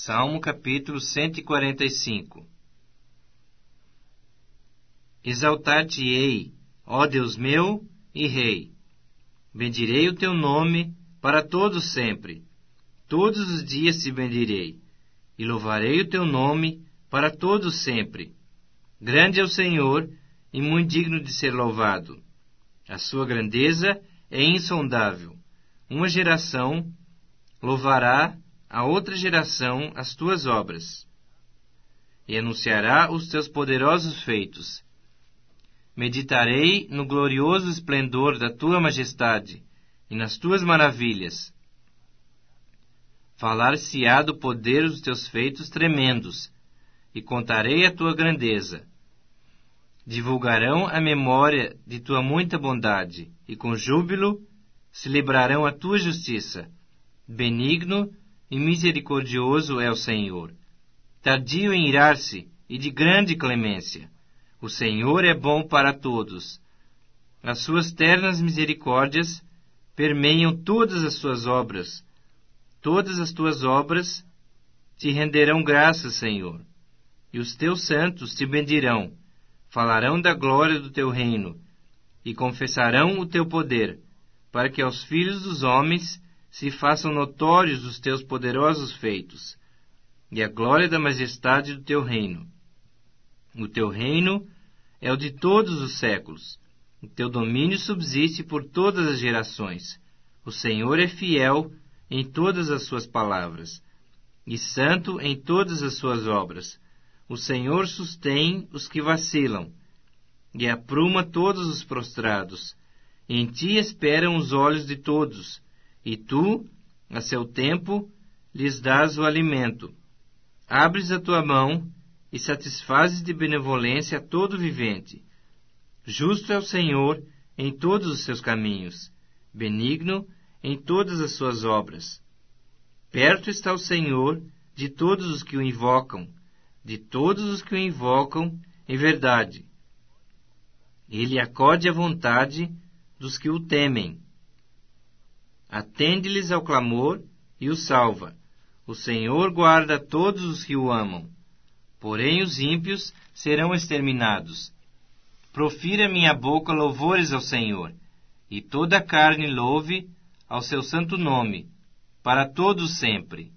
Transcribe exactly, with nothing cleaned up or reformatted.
Salmo capítulo cento e quarenta e cinco. Exaltar-te-ei, ó Deus meu e Rei. Bendirei o teu nome para todos sempre. Todos os dias te bendirei, e louvarei o teu nome para todos sempre. Grande é o Senhor e muito digno de ser louvado. A sua grandeza é insondável. Uma geração louvará a outra geração as tuas obras, e anunciará os teus poderosos feitos. Meditarei no glorioso esplendor da tua majestade e nas tuas maravilhas. Falar-se-á do poder dos teus feitos tremendos, e contarei a tua grandeza. Divulgarão a memória de tua muita bondade, e com júbilo celebrarão a tua justiça. Benigno e misericordioso é o Senhor, tardio em irar-se e de grande clemência. O Senhor é bom para todos. As suas ternas misericórdias permeiam todas as suas obras. Todas as tuas obras te renderão graças, Senhor, e os teus santos te bendirão. Falarão da glória do teu reino e confessarão o teu poder, para que aos filhos dos homens se façam notórios os teus poderosos feitos e a glória da majestade do teu reino. O teu reino é o de todos os séculos. O teu domínio subsiste por todas as gerações. O Senhor é fiel em todas as suas palavras e santo em todas as suas obras. O Senhor sustém os que vacilam e apruma todos os prostrados. Em ti esperam os olhos de todos, e tu, a seu tempo, lhes dás o alimento. Abres a tua mão e satisfazes de benevolência a todo vivente. Justo é o Senhor em todos os seus caminhos, benigno em todas as suas obras. Perto está o Senhor de todos os que o invocam, de todos os que o invocam em verdade. Ele acode à vontade dos que o temem. Atende-lhes ao clamor e os salva. O Senhor guarda todos os que o amam, porém os ímpios serão exterminados. Profira minha boca louvores ao Senhor, e toda a carne louve ao seu santo nome, para todos sempre.